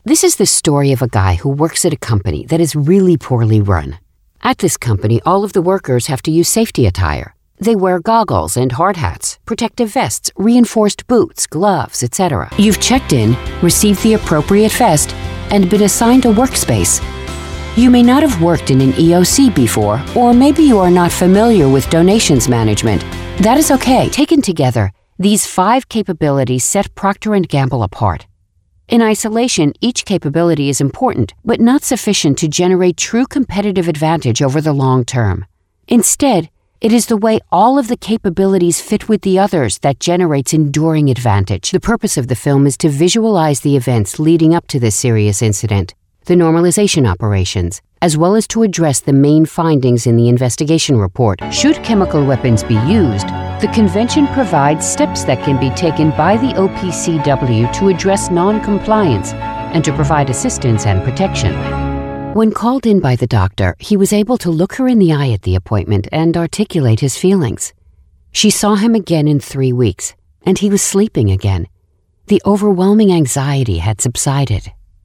This is the story of a guy who works at a company that is really poorly run. At this company, all of the workers have to use safety attire. They wear goggles and hard hats, protective vests, reinforced boots, gloves, etc. You've checked in, received the appropriate vest, and been assigned a workspace. You may not have worked in an EOC before, or maybe you are not familiar with donations management. That is okay. Taken together, these 5 capabilities set Procter & Gamble apart. In isolation, each capability is important, but not sufficient to generate true competitive advantage over the long term. Instead, it is the way all of the capabilities fit with the others that generates enduring advantage. The purpose of the film is to visualize the events leading up to this serious incident, the normalization operations, as well as to address the main findings in the investigation report. Should chemical weapons be used, the convention provides steps that can be taken by the OPCW to address non-compliance and to provide assistance and protection. When called in by the doctor, he was able to look her in the eye at the appointment and articulate his feelings. She saw him again in 3 weeks, and he was sleeping again. The overwhelming anxiety had subsided.